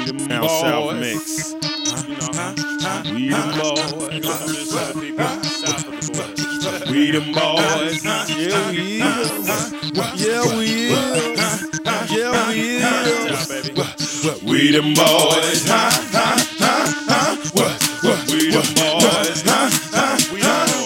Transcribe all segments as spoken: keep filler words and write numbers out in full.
Down South mix. We them boys. We them boys. Yeah, we is. Yeah, we is. Yeah, we is. We them boys. We them boys. We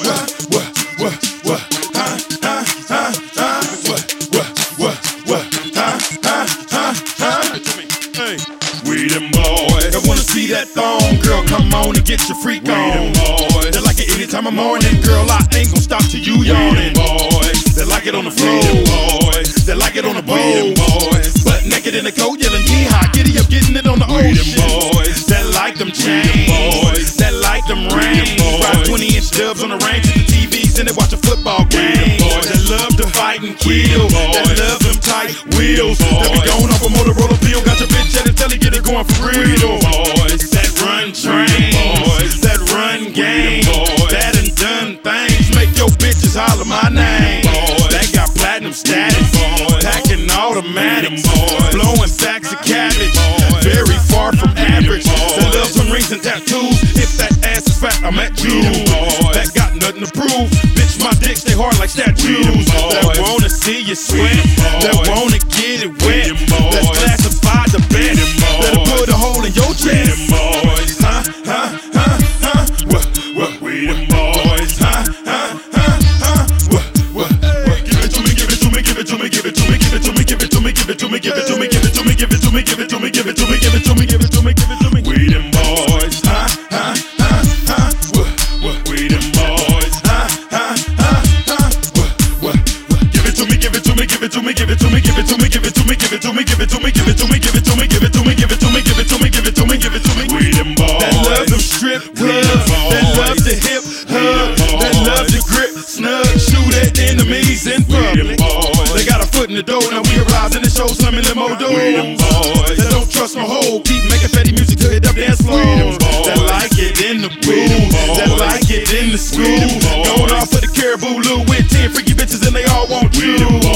We them boys. I wanna see that thong, girl, come on and get your freak on. We them boys. They like it anytime I'm morning, girl, I ain't gon' stop till you yawning. Boys. They like it on the floor. Boys. They like it on the bowl. Boys. Butt naked in the coat, yelling yeehaw, giddy up, getting it on the ocean. Boys. They like them chains. Boys. They like them rings. Ride twenty inch dubs on the range at the T Vs and they watch a football game. Boys. They love to fight and kill. They love them tight wheels. They be going off a Motorola pill. Got your bitch at the telly, get it going for real. Boys. That run train. Boys. That run game. Boys. That and done things. Make your bitches holler my name. Boys. That got platinum status. Boys. Packing automatics. Boys. Blowing sacks of cabbage. Boys. Very far from average. They love some rings and tattoos. If that ass is fat, I'm at you. That got nothing to prove. Bitch, my dick stay hard like statues. That wanna see you sweat. That wanna get it wet. That's classified the best. That'll put a hole in your chest. Huh, huh, huh, huh. What, what, we them boys. Huh, huh, huh, huh. What, what, what. Give it to me, give it to me, give it to me, give it to me, give it to me, give it to me, give it to me, give it to me, give it to me, give it to me, give it to me, give it to me, give it to me, give it to me, give it to me. We them boys. Huh, huh, huh, huh. What, what, we them boys. Huh, huh, huh, huh. What, what, what. Give it to me, give it to me, give it to me, give it to me, give it to me, give it to me, give it to me, give it to me, give it to me, give it to me, give it to me, give it to me, give it to me, give it to me, give it to me. We them boys. That love them strip clubs. That love the hip hug. That love the grip snug. Shoot at enemies in public. They got a foot in the door. Now we arise in the show. Slamming them old doors. That don't trust no hoe. Keep making fatty music to hit up dance floors. That like it in the booth. That like it in the school. Going off for the caribou Lou with ten freaky bitches and they all want you.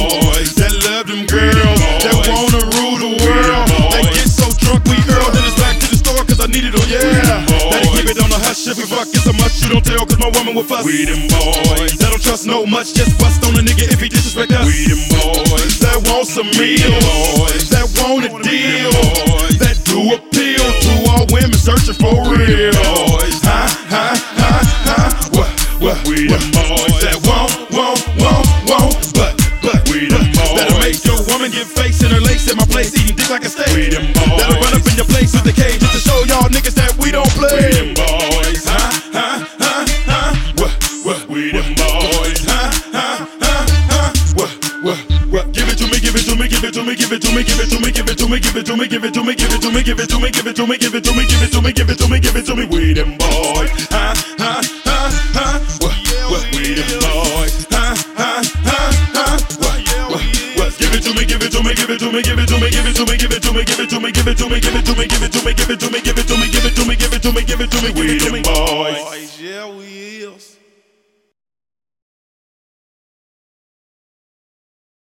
That love them girls. That wanna rule the world. That get so drunk we hurl. Then it's back to the store cause I need it, oh yeah. That'll keep it on the hush if we fuck. It's so much you don't tell cause my woman will fuss. We them boys. That don't trust no much. Just bust on a nigga if he disrespect us. We them boys. That want some meals. That want a deal. That do appeal to all women searching for real. Huh, huh, huh, huh. What, what, we them boys. That won't, won't, won't, won't. But, but, we them boys. That'll make your woman get face in her lace at my place eating dick like a steak. We them boys. That'll run up in your place with the cage just to show y'all niggas that we don't play. We them boys. Huh, huh, huh, huh. What, what, we them boys. Huh, huh, huh, huh. What, what, what. Give it to me, give it to me, give it to me, give it to me, give it to me, give it to me, give it to me, give it to me, give it to me, give it to me, give it to me, give it to me, give it to me, give it to me, give it to me. We them boys. Huh, huh, huh, huh. What, what, we them boys. Huh, huh, huh, huh. What, what, what. Give it to me, give it to me, give it to me, give it to me, give it to me, give it to me, give it to me, give it to me, give it to me, give it to me, give it to me, give it to me, give it to me, give it to me, give it to me, give it to me. We them boys. Yeah, we